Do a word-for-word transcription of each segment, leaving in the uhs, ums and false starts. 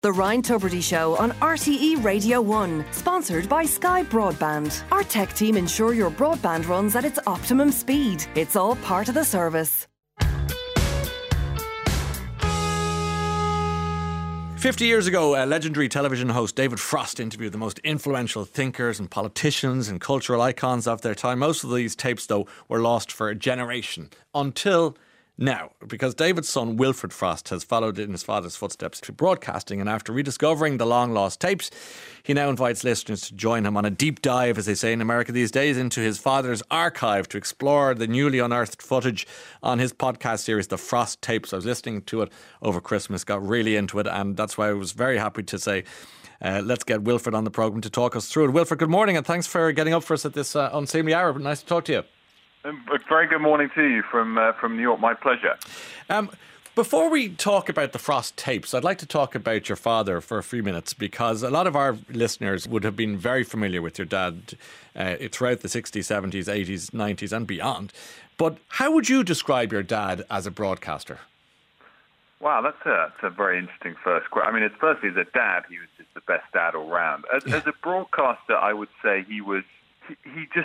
The Ryan Tubridy Show on R T E Radio one, sponsored by Sky Broadband. Our tech team ensure your broadband runs at its optimum speed. It's all part of the service. Fifty years ago, uh, legendary television host David Frost interviewed the most influential thinkers and politicians and cultural icons of their time. Most of these tapes, though, were lost for a generation until now, because David's son Wilfred Frost has followed in his father's footsteps to broadcasting, and after rediscovering the long-lost tapes, he now invites listeners to join him on a deep dive, as they say in America these days, into his father's archive to explore the newly unearthed footage on his podcast series, The Frost Tapes. I was listening to it over Christmas, got really into it, and that's why I was very happy to say, uh, let's get Wilfred on the programme to talk us through it. Wilfred, good morning, and thanks for getting up for us at this uh, unseemly hour. Nice to talk to you. A very good morning to you from uh, from New York. My pleasure. Um, before we talk about the Frost tapes, I'd like to talk about your father for a few minutes, because a lot of our listeners would have been very familiar with your dad uh, throughout the sixties, seventies, eighties, nineties and beyond. But how would you describe your dad as a broadcaster? Wow, that's a, that's a very interesting first question. I mean, it's firstly, as a dad, he was just the best dad all round. As, as a broadcaster, I would say he was, he, he just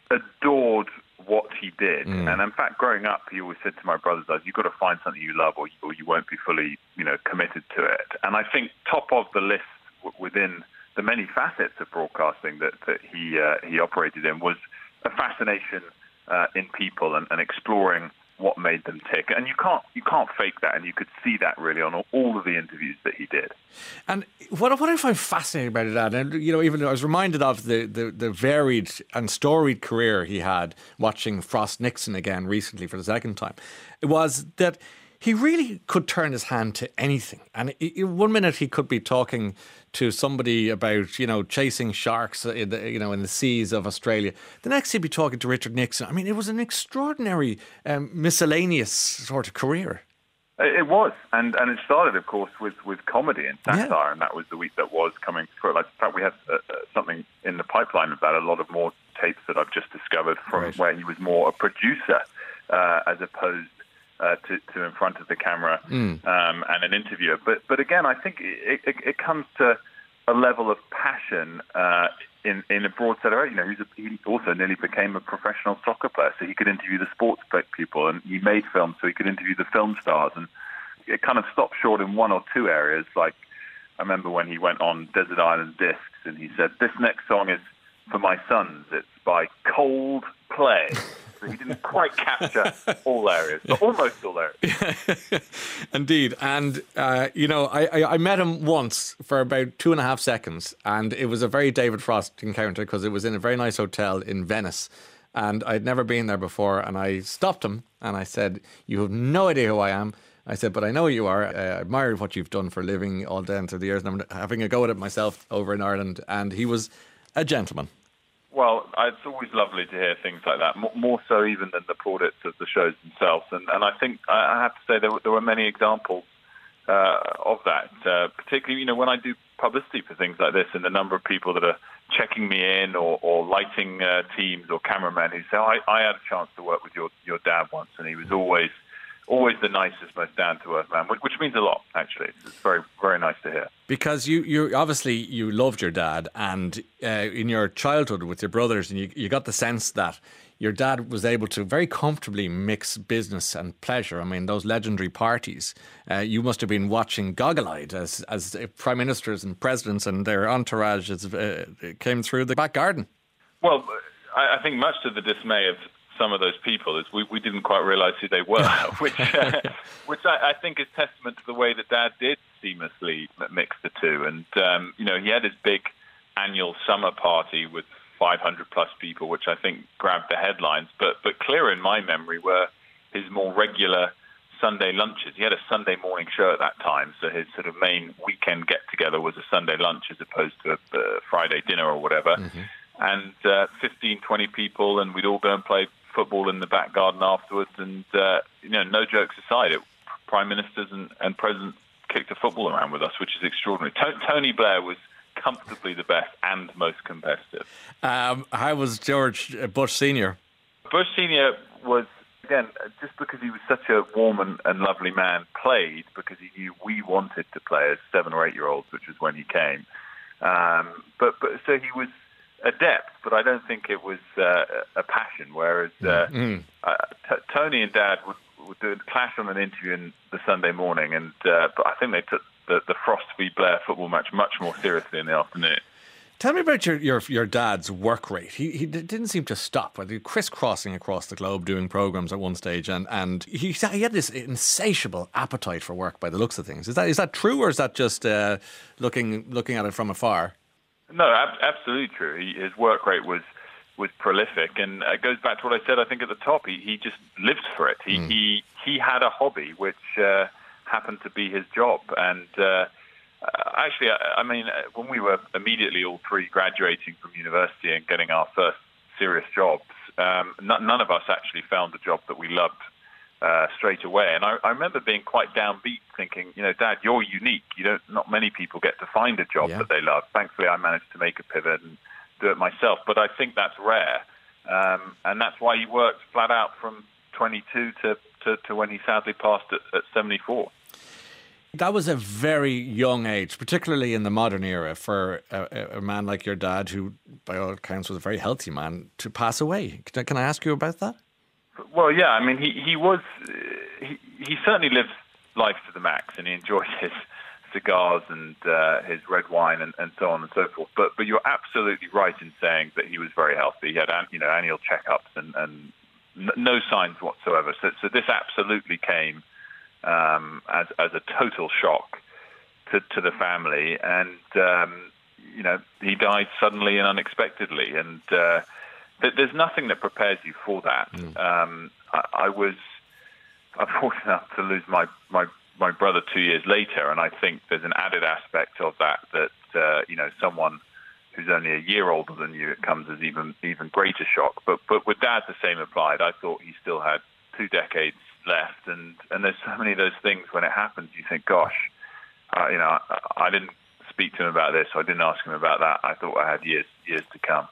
adored what he did. Mm. And in fact, growing up, he always said to my brothers, you've got to find something you love, or you, or you won't be fully, you know, committed to it. And I think top of the list w- within the many facets of broadcasting that, that he uh, he operated in was a fascination uh, in people and, and exploring what made them tick. And you can't you can't fake that, and you could see that really on all of the interviews that he did. And what what I find fascinating about that, and you know, even I was reminded of the, the, the varied and storied career he had watching Frost Nixon again recently for the second time, it was that he really could turn his hand to anything. And it, one minute he could be talking to somebody about, you know, chasing sharks in the, you know, in the seas of Australia. The next he'd be talking to Richard Nixon. I mean, it was an extraordinary um, miscellaneous sort of career. It was, and and it started, of course, with, with comedy and satire, yeah. And that was the week that was coming through. Like, in fact, we had uh, uh, something in the pipeline of that, a lot of more tapes that I've just discovered from right. where he was more a producer uh, as opposed Uh, to, to in front of the camera mm. um, and an interviewer. But but again, I think it, it, it comes to a level of passion uh, in, in a broad set of, you know, he's a, he also nearly became a professional soccer player, so he could interview the sports people, and he made films so he could interview the film stars, and it kind of stopped short in one or two areas. Like, I remember when he went on Desert Island Discs, and he said, this next song is for my sons, it's by Coldplay. So he didn't quite capture all areas, but almost all areas. Indeed. And, uh, you know, I, I, I met him once for about two and a half seconds, and it was a very David Frost encounter because it was in a very nice hotel in Venice, and I'd never been there before, and I stopped him and I said, you have no idea who I am. I said, but I know who you are. I admired what you've done for a living all down through the years, and I'm having a go at it myself over in Ireland. And he was a gentleman. Well, it's always lovely to hear things like that, more so even than the plaudits of the shows themselves. And, and I think I have to say there were, there were many examples uh, of that, uh, particularly, you know, when I do publicity for things like this, and the number of people that are checking me in, or, or lighting uh, teams or cameramen who say, oh, I, I had a chance to work with your, your dad once, and he was always always the nicest, most down-to-earth man, which, which means a lot, actually. It's very, very nice to hear. Because you, you obviously, you loved your dad, and uh, in your childhood with your brothers, and you, you got the sense that your dad was able to very comfortably mix business and pleasure. I mean, those legendary parties, uh, you must have been watching goggle-eyed as, as prime ministers and presidents and their entourages uh, came through the back garden. Well, I, I think much to the dismay of some of those people is we, we didn't quite realise who they were, which uh, which I, I think is testament to the way that Dad did seamlessly mix the two. And, um, you know, he had his big annual summer party with five hundred plus people, which I think grabbed the headlines. But, but clear in my memory were his more regular Sunday lunches. He had a Sunday morning show at that time, so his sort of main weekend get-together was a Sunday lunch as opposed to a, a Friday dinner or whatever. Mm-hmm. And uh, fifteen, twenty people, and we'd all go and play football in the back garden afterwards, and uh, you know, no jokes aside, it, prime ministers and, and presidents kicked a football around with us, which is extraordinary. T- Tony Blair was comfortably the best and most competitive. Um, how was George Bush Senior? Bush Senior was again, just because he was such a warm and, and lovely man, played because he knew we wanted to play as seven or eight year olds, which was when he came. Um, but but so he was adept, but I don't think it was uh, a passion. Whereas uh, mm. uh, t- Tony and Dad would, would do a clash on an interview in the Sunday morning, and uh, but I think they took the, the Frost v Blair football match much more seriously in the afternoon. Tell me about your, your your dad's work rate. He he didn't seem to stop. He was crisscrossing across the globe doing programmes at one stage, and, and he he had this insatiable appetite for work by the looks of things. Is that is that true, or is that just uh, looking looking at it from afar? No, ab- absolutely true. He, his work rate was was prolific, and it goes back to what I said, I think, at the top. He he just lived for it. He mm. he, he had a hobby which uh, happened to be his job, and. Uh, Uh, actually, I, I mean, when we were immediately all three graduating from university and getting our first serious jobs, um, n- none of us actually found a job that we loved uh, straight away. And I, I remember being quite downbeat, thinking, you know, Dad, you're unique. You don't. Not many people get to find a job yeah. that they love. Thankfully, I managed to make a pivot and do it myself. But I think that's rare, um, and that's why he worked flat out from twenty-two to, to, to when he sadly passed at, at seventy-four. That was a very young age, particularly in the modern era, for a, a man like your dad, who, by all accounts, was a very healthy man, to pass away. Can I, can I ask you about that? Well, yeah. I mean, he he was he, he certainly lived life to the max, and he enjoyed his cigars and uh, his red wine and, and so on and so forth. But but you're absolutely right in saying that he was very healthy. He had you know annual checkups and, and no signs whatsoever. So so this absolutely came. Um, as as a total shock to, to the family, and um, you know he died suddenly and unexpectedly, and uh, th- there's nothing that prepares you for that. Mm. Um, I, I was unfortunate enough to lose my, my my brother two years later, and I think there's an added aspect of that that uh, you know someone who's only a year older than you, it comes as even even greater shock. But but with Dad, the same applied. I thought he still had two decades left, and, and there's so many of those things when it happens you think, gosh, uh, you know, I, I didn't speak to him about this, I didn't ask him about that, I thought I had years years to come.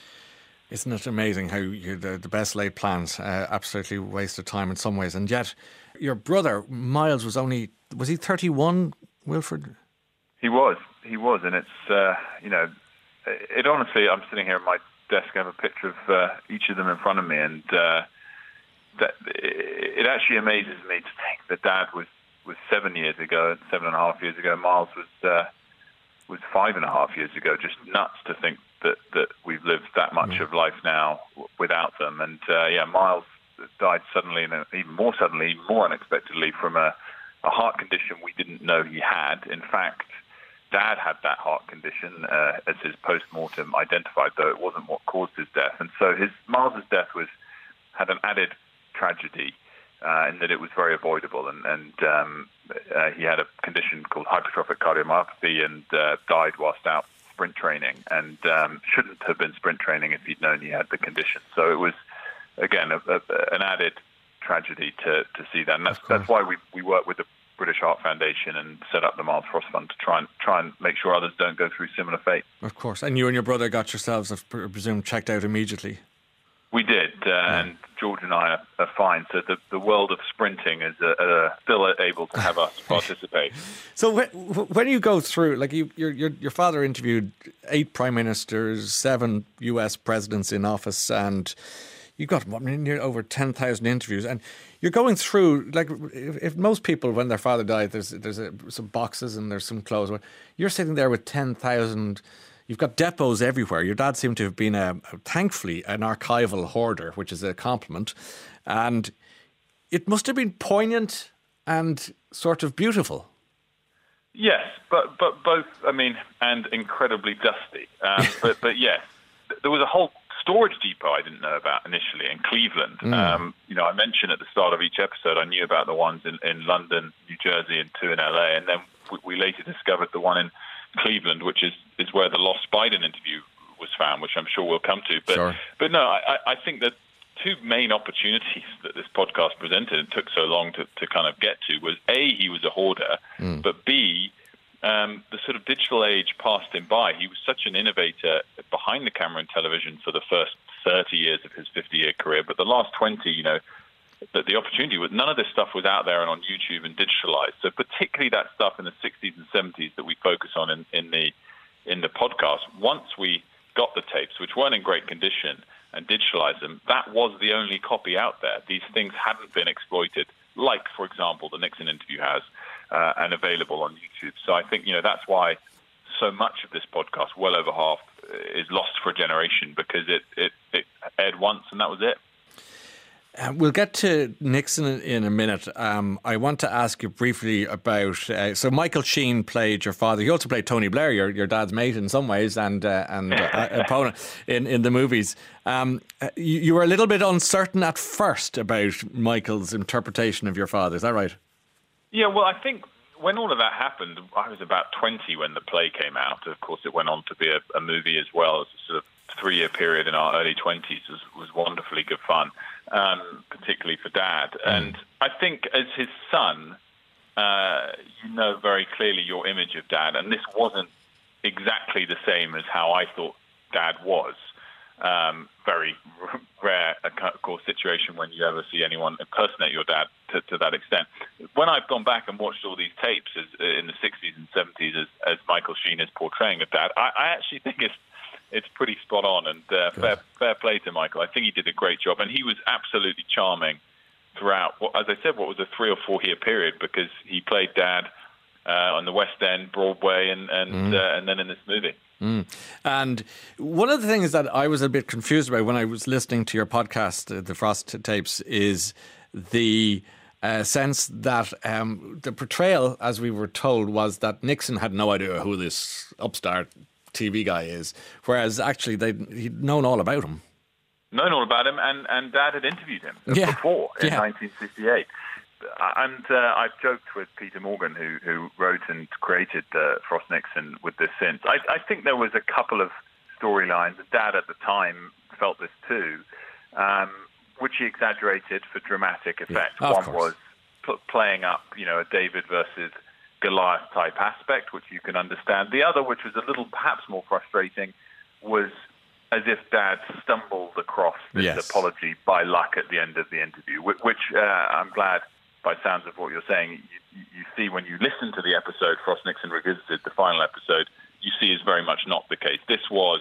Isn't it amazing how you, the, the best laid plans uh, absolutely wasted time in some ways, and yet your brother Miles was only, was he thirty-one, Wilfred? He was, he was, and it's, uh, you know, it honestly, I'm sitting here at my desk, I have a picture of uh, each of them in front of me, and uh, that it actually amazes me to think that Dad was, was seven years ago, seven and a half years ago. Miles was uh, was five and a half years ago. Just nuts to think that, that we've lived that much mm. of life now without them. And uh, yeah, Miles died suddenly, and even more suddenly, more unexpectedly, from a, a heart condition we didn't know he had. In fact, Dad had that heart condition uh, as his post-mortem identified, though it wasn't what caused his death. And so his Miles's death was had an added tragedy uh, in that it was very avoidable, and, and um, uh, he had a condition called hypertrophic cardiomyopathy and uh, died whilst out sprint training, and um, shouldn't have been sprint training if he'd known he had the condition. So it was, again, a, a, an added tragedy to, to see that, and that's, that's why we, we work with the British Heart Foundation and set up the Miles Frost Fund to try and try and make sure others don't go through similar fate. Of course, and you and your brother got yourselves, I presume, checked out immediately. We did, uh, yeah. and George and I are, are fine. So the, the world of sprinting is uh, uh, still able to have us participate. So when, when you go through, like you, your, your your father interviewed eight prime ministers, seven U S presidents in office, and you got I mean, near over ten thousand interviews, and you're going through, like, if, if most people, when their father died, there's there's a, some boxes and there's some clothes. You're sitting there with ten thousand. You've got depots everywhere. Your dad seemed to have been, a, thankfully, an archival hoarder, which is a compliment. And it must have been poignant and sort of beautiful. Yes, but but both, I mean, and incredibly dusty. Um, but, but yes, there was a whole storage depot I didn't know about initially in Cleveland. Mm. Um, you know, I mentioned at the start of each episode, I knew about the ones in, in London, New Jersey, and two in L A. And then we, we later discovered the one in Cleveland, which is, is where the lost Biden interview was found, which I'm sure we'll come to. But sure. but no, I, I think that two main opportunities that this podcast presented and took so long to, to kind of get to was A, he was a hoarder, mm. but B, um, the sort of digital age passed him by. He was such an innovator behind the camera in television for the first thirty years of his fifty-year career, but the last twenty, you know, that the opportunity was none of this stuff was out there and on YouTube and digitalized. So particularly that stuff in the sixties and seventies that we focus on in, in the in the podcast. Once we got the tapes, which weren't in great condition, and digitalized them, that was the only copy out there. These things hadn't been exploited, like, for example, the Nixon interview has, uh, and available on YouTube. So I think, you know, that's why so much of this podcast, well over half, is lost for a generation, because it, it, it aired once and that was it. Uh, we'll get to Nixon in a minute. Um, I want to ask you briefly about... Uh, so Michael Sheen played your father. He also played Tony Blair, your, your dad's mate in some ways, and uh, and uh, opponent in, in the movies. Um, you, you were a little bit uncertain at first about Michael's interpretation of your father. Is that right? Yeah, well, I think when all of that happened, I was about twenty when the play came out. Of course, it went on to be a, a movie as well. As a sort of three-year period in our early twenties was, was wonderfully good fun. Um, particularly for Dad. Mm. And I think as his son, uh, you know very clearly your image of Dad, and this wasn't exactly the same as how I thought Dad was. Um, very rare, of course, situation when you ever see anyone impersonate your dad to, to that extent. When I've gone back and watched all these tapes as, in the sixties and seventies as, as Michael Sheen is portraying a Dad, I, I actually think it's It's pretty spot on, and uh, fair, fair play to Michael. I think he did a great job, and he was absolutely charming throughout, what, as I said, what was a three or four year period, because he played Dad uh, on the West End, Broadway, and and, mm. uh, and then in this movie. Mm. And one of the things that I was a bit confused about when I was listening to your podcast, uh, the Frost tapes, is the uh, sense that um, the portrayal, as we were told, was that Nixon had no idea who this upstart T V guy is, whereas actually they'd he'd known all about him. Known all about him, and, and Dad had interviewed him yeah. before in yeah. nineteen sixty-eight. And uh, I've joked with Peter Morgan, who, who wrote and created uh, Frost Nixon, with this since. I, I think there was a couple of storylines. Dad at the time felt this too, um, which he exaggerated for dramatic effect. Yeah, One course. was p- playing up, you know, a David versus Goliath type aspect, which you can understand. The other, which was a little perhaps more frustrating, was as if Dad stumbled across this yes. apology by luck at the end of the interview, which, which uh, I'm glad, by sounds of what you're saying, you, you see when you listen to the episode, Frost Nixon Revisited, the final episode, you see is very much not the case. This was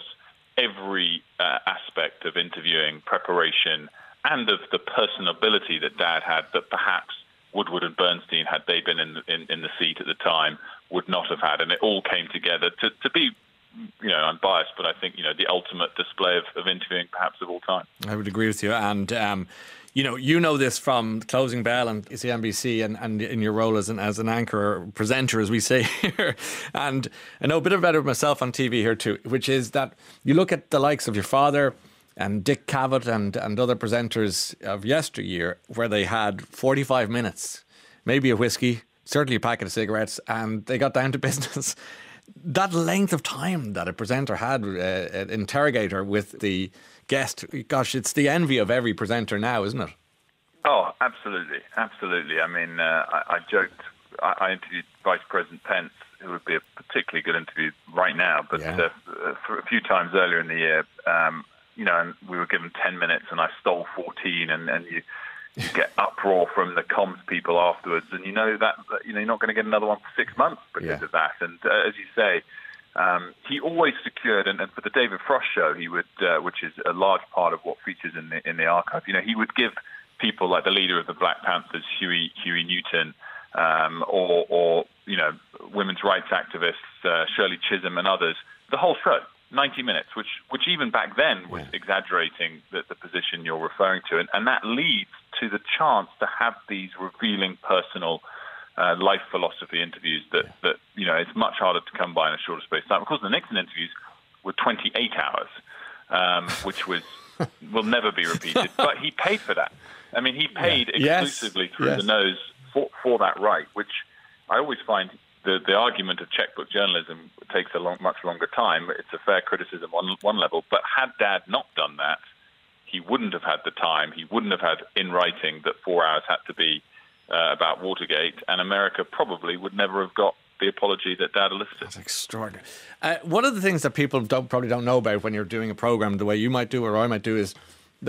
every uh, aspect of interviewing, preparation, and of the personability that Dad had that perhaps Woodward and Bernstein, had they been in the, in, in the seat at the time, would not have had. And it all came together to, to be, you know, I'm biased, but I think, you know, the ultimate display of, of interviewing perhaps of all time. I would agree with you. And, um, you know, you know this from Closing Bell and C N B C and, and in your role as an, as an anchor or presenter, as we say here. And I know a bit about it myself on T V here too, which is that you look at the likes of your father and Dick Cavett and, and other presenters of yesteryear, where they had forty-five minutes, maybe a whiskey, certainly a packet of cigarettes, and they got down to business. That length of time that a presenter had, uh, an interrogator with the guest, gosh, it's the envy of every presenter now, isn't it? Oh, absolutely, absolutely. I mean, uh, I, I joked, I, I interviewed Vice President Pence, who would be a particularly good interview right now, but yeah. uh, a few times earlier in the year, um, you know, and we were given ten minutes and I stole fourteen, and, and you, you get uproar from the comms people afterwards, and you know that, you know, you're not going to get another one for six months because yeah. of that. And uh, as you say, um, he always secured, and, and for the David Frost show, he would, uh, which is a large part of what features in the in the archive, you know, he would give people like the leader of the Black Panthers, Huey Huey Newton, um, or, or you know, women's rights activists, uh, Shirley Chisholm and others, the whole show. ninety minutes, which which even back then was yeah. exaggerating the, the position you're referring to. And, and that leads to the chance to have these revealing personal uh, life philosophy interviews that, yeah. that, you know, it's much harder to come by in a shorter space of time. Of course, the Nixon interviews were twenty-eight hours, um, which was will never be repeated. But he paid for that. I mean, he paid yeah. exclusively yes. through yes. the nose for, for that right, which I always find... The, the argument of checkbook journalism takes a long, much longer time. It's a fair criticism on one level. But had Dad not done that, he wouldn't have had the time. He wouldn't have had in writing that four hours had to be uh, about Watergate. And America probably would never have got the apology that Dad elicited. That's extraordinary. Uh, one of the things that people don't, probably don't know about when you're doing a program the way you might do or I might do is that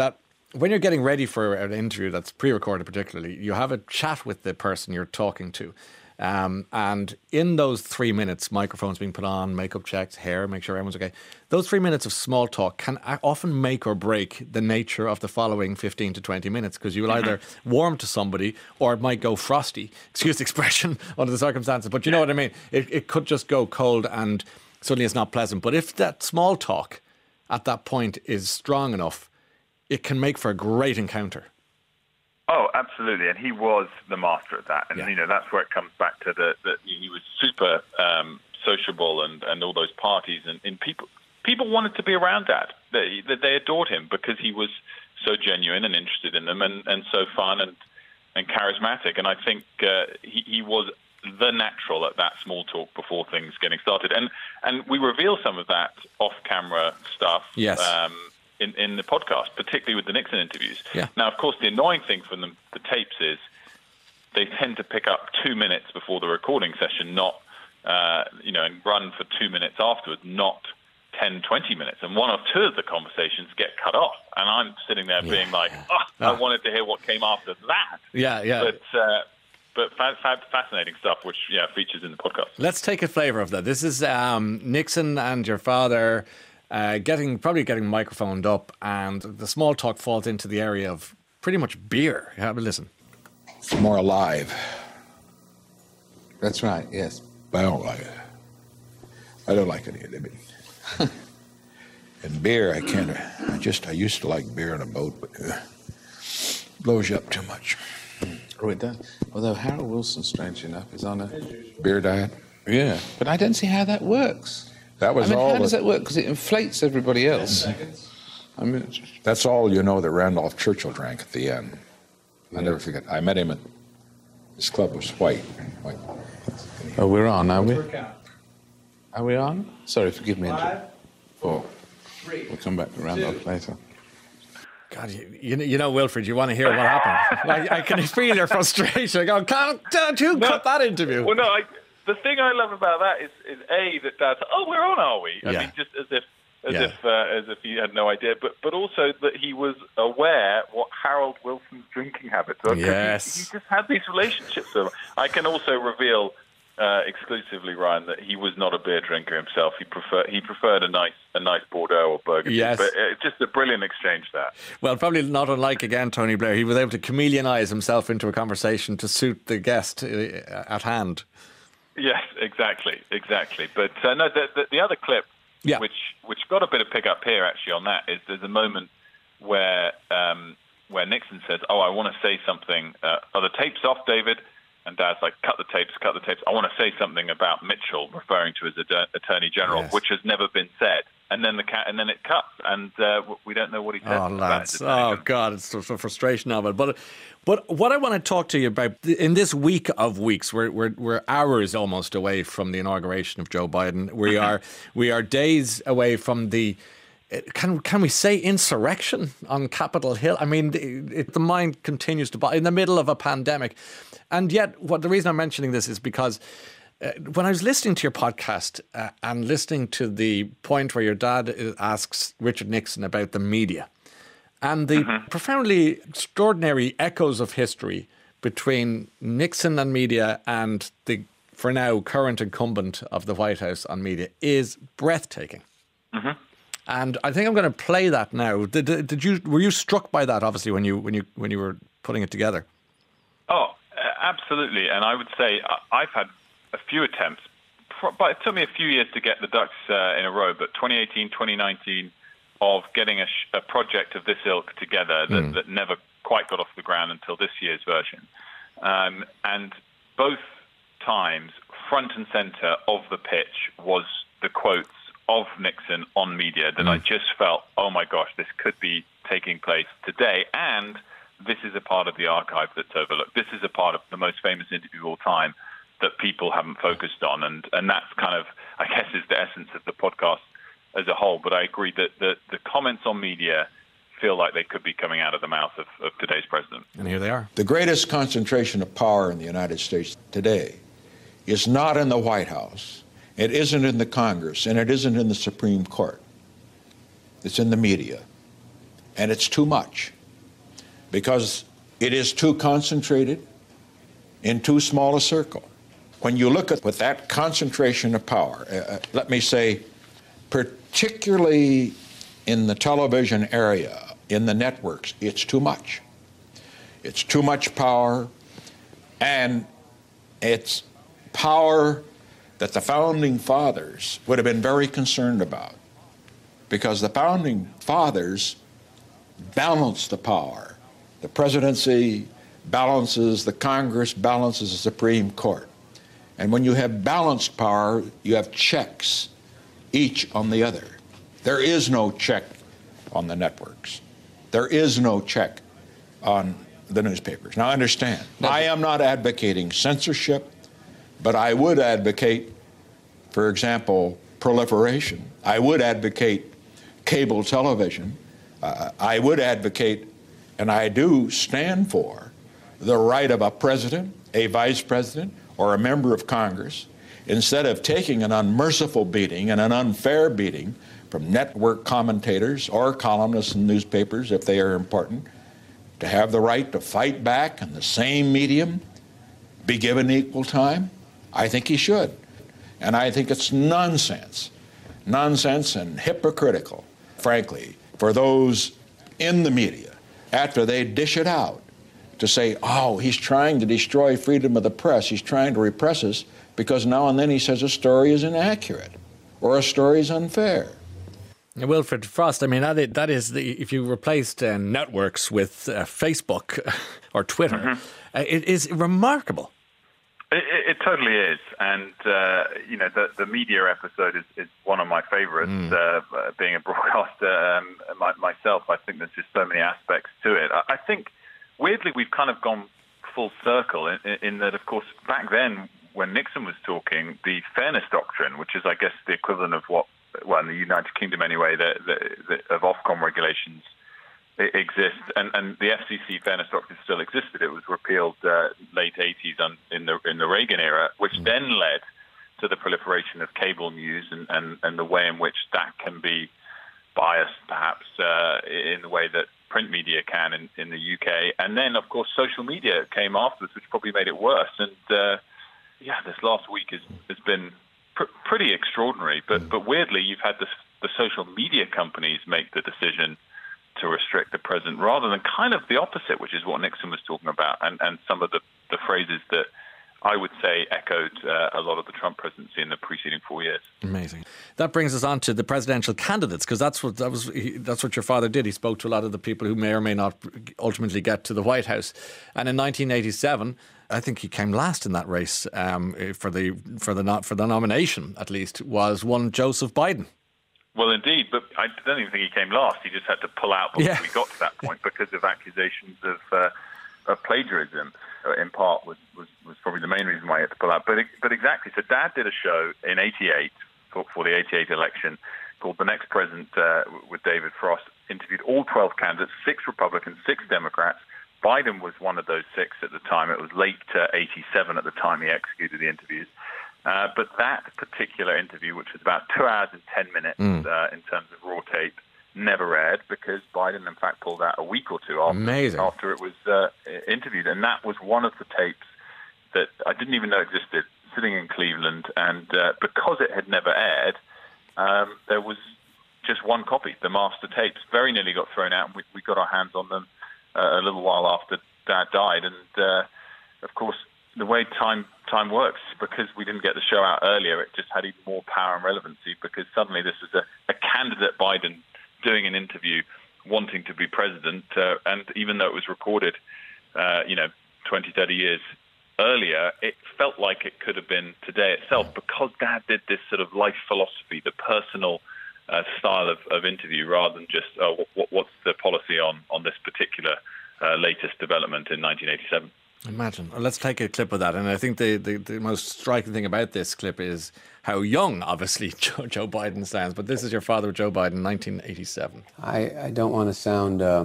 when you're getting ready for an interview that's pre-recorded particularly, you have a chat with the person you're talking to. Um, and in those three minutes, microphones being put on, makeup checked, hair, make sure everyone's okay. Those three minutes of small talk can often make or break the nature of the following fifteen to twenty minutes, because you will mm-hmm. either warm to somebody or it might go frosty, excuse the expression, under the circumstances. But you know what I mean? It, it could just go cold and suddenly it's not pleasant. But if that small talk at that point is strong enough, it can make for a great encounter. Oh, absolutely, and he was the master at that, and yeah. you know that's where it comes back to the that he was super um, sociable and, and all those parties, and, and people people wanted to be around Dad. They they adored him because he was so genuine and interested in them, and, and so fun and and charismatic. And I think uh, he, he was the natural at that small talk before things getting started, and and we reveal some of that off camera stuff. Yes. Um, In, in the podcast, particularly with the Nixon interviews. Yeah. Now, of course, the annoying thing from the, the tapes is they tend to pick up two minutes before the recording session, not, uh, you know, and run for two minutes afterwards, not ten, twenty minutes. And one or two of the conversations get cut off. And I'm sitting there yeah. being like, oh, oh, I wanted to hear what came after that. Yeah, yeah. But, uh, but fa- fa- fascinating stuff, which, yeah, features in the podcast. Let's take a flavour of that. This is um, Nixon and your father... Uh, getting probably getting microphoned up, and the small talk falls into the area of pretty much beer. Have a listen. It's more alive. That's right, yes. But I don't like it. I don't like any of it. And beer, I can't. I just I used to like beer on a boat, but uh, it blows you up too much. Oh, it does. Although Harold Wilson, strangely enough, is on a beer diet. Yeah, but I don't see how that works. That was I mean, all. How does that work? Because it inflates everybody else. I mean, that's all you know that Randolph Churchill drank at the end. Yeah. I never forget. I met him at his club was white. white. Oh, we're on, are we? Are we on? Sorry, forgive me. Five, four, three. We'll come back to Randolph two. later. God, you, you, you know, Wilfred, you want to hear what happened. I, I can feel your frustration. I go, can't, don't you no, cut that interview? Well, no, I... The thing I love about that is, is A, that Dad's, oh, we're on, are we? I yeah. mean, just as if as yeah. if uh, as if he had no idea, but but also that he was aware what Harold Wilson's drinking habits were. Yes. He, he just had these relationships. So I can also reveal uh, exclusively, Ryan, that he was not a beer drinker himself. He preferred he preferred a nice a nice Bordeaux or Burgundy. Yes. But it's just a brilliant exchange there. Well, probably not unlike, again, Tony Blair. He was able to chameleonize himself into a conversation to suit the guest at hand. Yes, exactly, exactly. But uh, no, the, the, the other clip, yeah. which which got a bit of pick up here actually on that, is there's a moment where um, where Nixon says, "Oh, I want to say something. Uh, are the tapes off, David?" And Dad's like, "Cut the tapes, cut the tapes. I want to say something about Mitchell," referring to his ad- Attorney General, yes. which has never been said. And then the cat, and then it cuts, and uh, we don't know what he said. Oh, lads! Oh, God! It's the frustration of it. But, but what I want to talk to you about in this week of weeks, we're we're we're hours almost away from the inauguration of Joe Biden. We are we are days away from the. Can can we say insurrection on Capitol Hill? I mean, it, it, the mind continues to in the middle of a pandemic, and yet, what the reason I'm mentioning this is because. Uh, when I was listening to your podcast uh, and listening to the point where your dad asks Richard Nixon about the media and the mm-hmm. profoundly extraordinary echoes of history between Nixon and media and the, for now, current incumbent of the White House on media is breathtaking. Mm-hmm. And I think I'm going to play that now. Did, did you were you struck by that? Obviously, when you when you when you were putting it together. Oh, absolutely. And I would say I've had a few attempts, but it took me a few years to get the ducks uh, in a row, but twenty eighteen, twenty nineteen of getting a, sh- a project of this ilk together that, mm. that never quite got off the ground until this year's version. Um, and both times, front and center of the pitch was the quotes of Nixon on media that mm. I just felt, oh my gosh, this could be taking place today. And this is a part of the archive that's overlooked. This is a part of the most famous interview of all time that people haven't focused on. And, and that's kind of, I guess, is the essence of the podcast as a whole. But I agree that the, the comments on media feel like they could be coming out of the mouth of, of today's president. And here they are. The greatest concentration of power in the United States today is not in the White House. It isn't in the Congress, and it isn't in the Supreme Court. It's in the media. And it's too much. because it is too concentrated in too small a circle. When you look at with that concentration of power, uh, let me say, particularly in the television area, in the networks, it's too much. It's too much power, and it's power that the Founding Fathers would have been very concerned about, because the Founding Fathers balanced the power. The presidency balances the Congress, balances the Supreme Court. And when you have balanced power, you have checks, each on the other. There is no check on the networks. There is no check on the newspapers. Now understand, I am not advocating censorship, but I would advocate, for example, proliferation. I would advocate cable television. Uh, I would advocate, and I do stand for, the right of a president, a vice president, or a member of Congress, instead of taking an unmerciful beating and an unfair beating from network commentators or columnists in newspapers, if they are important, to have the right to fight back in the same medium, be given equal time? I think he should. And I think it's nonsense, nonsense and hypocritical, frankly, for those in the media, after they dish it out, to say, oh, he's trying to destroy freedom of the press, he's trying to repress us, because now and then he says a story is inaccurate or a story is unfair. Wilfred Frost, I mean, that is, that is the, if you replaced uh, networks with uh, Facebook or Twitter, mm-hmm. uh, it is remarkable. It, it, it totally is. And, uh, you know, the, the media episode is, is one of my favorites. Mm. Uh, being a broadcaster um, my, myself, I think there's just so many aspects to it. I, I think, weirdly, we've kind of gone full circle in, in that, of course, back then when Nixon was talking, the fairness doctrine, which is, I guess, the equivalent of what, well, in the United Kingdom anyway, the, the, the, of Ofcom regulations exists, and, and the F C C fairness doctrine still existed. It was repealed uh, late eighties on, in the in the Reagan era, which mm. then led to the proliferation of cable news and, and, and the way in which that can be biased, perhaps, uh, in the way that print media can in, in the U K. And then, of course, social media came afterwards, which probably made it worse. And, uh, yeah, this last week has, has been pr- pretty extraordinary. But, but weirdly, you've had this, the social media companies make the decision to restrict the president, rather than kind of the opposite, which is what Nixon was talking about, and, and some of the, the phrases that I would say echoed uh, a lot of the Trump presidency in the preceding four years. Amazing. That brings us on to the presidential candidates, because that's what that was. He, that's what your father did. He spoke to a lot of the people who may or may not ultimately get to the White House. And in nineteen eighty-seven, I think he came last in that race um, for the for the not for the nomination. At least was one Joseph Biden. Well, indeed, but I don't even think he came last. He just had to pull out before yeah. we got to that point because of accusations of, uh, of plagiarism. In part, was, was was probably the main reason why he had to pull out. But but exactly. So, Dad did a show in eighty-eight for, for the eighty-eight election called "The Next President" uh, with David Frost. Interviewed all twelve candidates, six Republicans, six Democrats. Biden was one of those six at the time. It was late uh, eighty-seven at the time he executed the interviews. Uh, but that particular interview, which was about two hours and ten minutes mm. uh, in terms of raw tape, never aired because Biden, in fact, pulled out a week or two after, after it was uh, interviewed. And that was one of the tapes that I didn't even know existed, sitting in Cleveland. And uh, because it had never aired, um, there was just one copy, the master tapes. Very nearly got thrown out. We, we got our hands on them uh, a little while after Dad died. And, uh, of course, the way time time works, because we didn't get the show out earlier, it just had even more power and relevancy, because suddenly this is a, a candidate Biden doing an interview wanting to be president. Uh, and even though it was recorded, uh, you know, twenty, thirty years earlier, it felt like it could have been today itself, because Dad did this sort of life philosophy, the personal uh, style of, of interview, rather than just, oh, what, what's the policy on, on this particular uh, latest development in nineteen eighty-seven. Imagine. Let's take a clip of that. And I think the, the, the most striking thing about this clip is how young, obviously, Joe, Joe Biden sounds. But this is your father, Joe Biden, nineteen eighty-seven. I, I don't want to sound uh,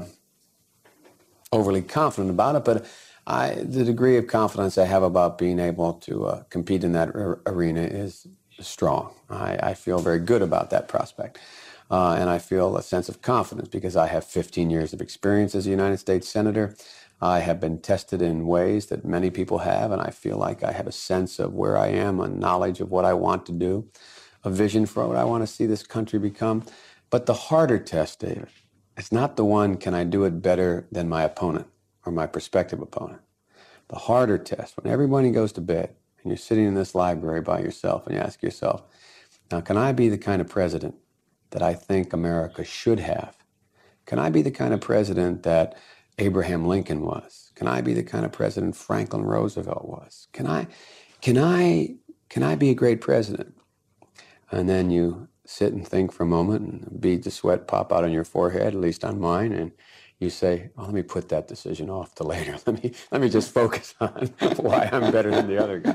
overly confident about it, but I, the degree of confidence I have about being able to uh, compete in that ar- arena is strong. I, I feel very good about that prospect. Uh, and I feel a sense of confidence because I have fifteen years of experience as a United States Senator. I have been tested in ways that many people have, and I feel like I have a sense of where I am, a knowledge of what I want to do, a vision for what I want to see this country become. But the harder test, David, it's not the one, can I do it better than my opponent or my prospective opponent? The harder test, when everybody goes to bed and you're sitting in this library by yourself and you ask yourself, now, can I be the kind of president that I think America should have? Can I be the kind of president that Abraham Lincoln was? Can I be the kind of president Franklin Roosevelt was? Can I, can I, can I be a great president? And then you sit and think for a moment, and beads of sweat pop out on your forehead, at least on mine, and you say, oh, let me put that decision off to later. Let me let me just focus on why I'm better than the other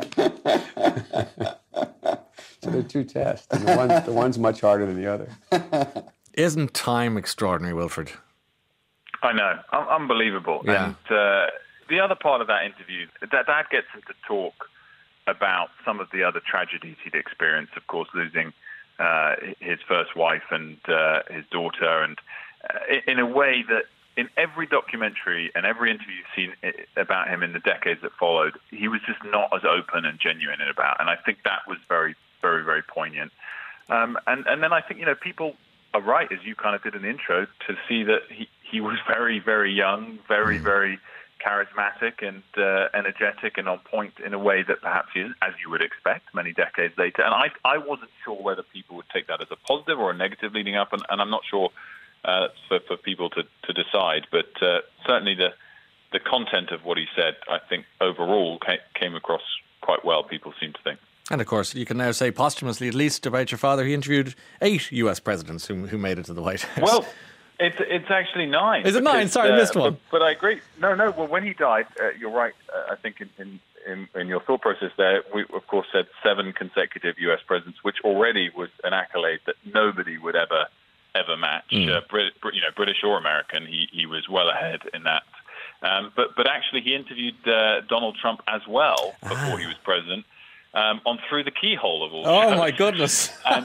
guy. So there are two tests, and the one's, the one's much harder than the other. Isn't time extraordinary, Wilfred? I know. Un- unbelievable. Yeah. And uh, the other part of that interview, that Dad gets him to talk about some of the other tragedies he'd experienced, of course, losing uh, his first wife and uh, his daughter, and uh, in a way that in every documentary and every interview you've seen about him in the decades that followed, he was just not as open and genuine about. And I think that was very, very, very poignant. Um, and, and then I think, you know, people are right, as you kind of did in the intro, to see that he, he was very, very young, very, very charismatic and uh, energetic and on point in a way that perhaps is, as you would expect, many decades later. And I, I wasn't sure whether people would take that as a positive or a negative leading up, and, and I'm not sure uh, for, for people to, to decide. But uh, certainly the the content of what he said, I think, overall came, came across quite well, people seem to think. And of course, you can now say posthumously, at least about your father, he interviewed eight U S presidents who, who made it to the White House. Well, It's it's actually nine. Is it nine? Because, Sorry, I missed uh, one. But, but I agree. No, no. Well, when he died, uh, you're right. Uh, I think in, in, in, in your thought process there, we of course said seven consecutive U S presidents, which already was an accolade that nobody would ever ever match. Mm. Uh, Brit, you know, British or American, he he was well ahead in that. Um, but but actually, he interviewed uh, Donald Trump as well before ah. he was president. Um, on Through the Keyhole of all Oh, shows. my goodness. and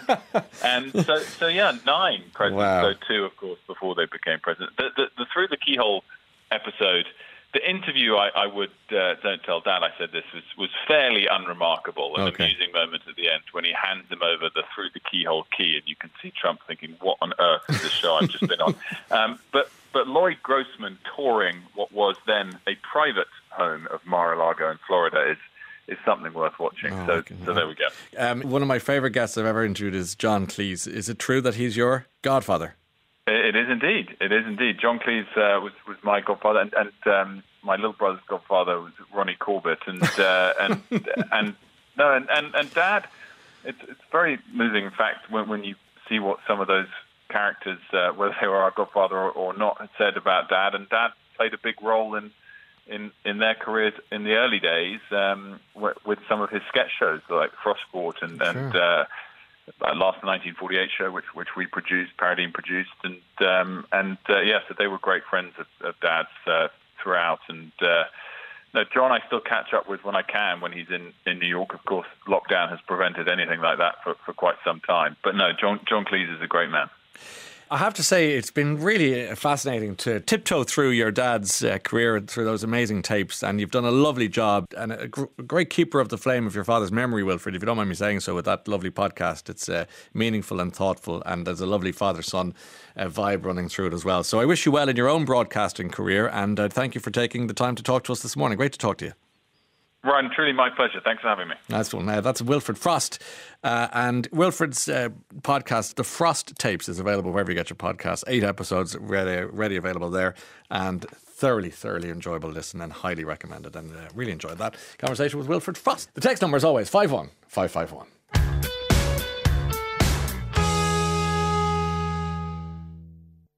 and so, so, yeah, nine presidents, wow. so two, of course, before they became president. The, the, the Through the Keyhole episode, the interview, I, I would, uh, don't tell Dad I said this, was, was fairly unremarkable. An okay. amusing moment at the end when he hands him over the Through the Keyhole key, and you can see Trump thinking, what on earth is this show I've just been on? Um, but, but Lloyd Grossman touring what was then a private home of Mar-a-Lago in Florida is is something worth watching. Oh, so, okay. so there we go. Um, one of my favourite guests I've ever interviewed is John Cleese. Is it true that he's your godfather? It is indeed. It is indeed. John Cleese uh, was was my godfather, and, and um, my little brother's godfather was Ronnie Corbett, and uh, and and no, and, and, and Dad. It's it's very moving. In fact, when when you see what some of those characters, uh, whether they were our godfather or, or not, had said about Dad, and Dad played a big role in. In, in their careers in the early days, um, with some of his sketch shows like Frostport and, sure. and uh, Last nineteen forty-eight show, which which we produced, Paradine produced, and um, and uh, yeah, so they were great friends of, of Dad's uh, throughout. And uh, no, John, I still catch up with when I can when he's in, in New York. Of course, lockdown has prevented anything like that for, for quite some time. But no, John John Cleese is a great man. I have to say, it's been really fascinating to tiptoe through your dad's uh, career through those amazing tapes, and you've done a lovely job and a, gr- a great keeper of the flame of your father's memory, Wilfred, if you don't mind me saying so, with that lovely podcast. It's uh, meaningful and thoughtful, and there's a lovely father-son uh, vibe running through it as well. So I wish you well in your own broadcasting career, and uh, thank you for taking the time to talk to us this morning. Great to talk to you. Ryan, truly my pleasure. Thanks for having me. That's one. Uh, that's Wilfred Frost. Uh, and Wilfred's uh, podcast, The Frost Tapes, is available wherever you get your podcasts. Eight episodes ready, ready available there. And thoroughly, thoroughly enjoyable listen and highly recommended. And uh, really enjoyed that conversation with Wilfred Frost. The text number is always five one five five one.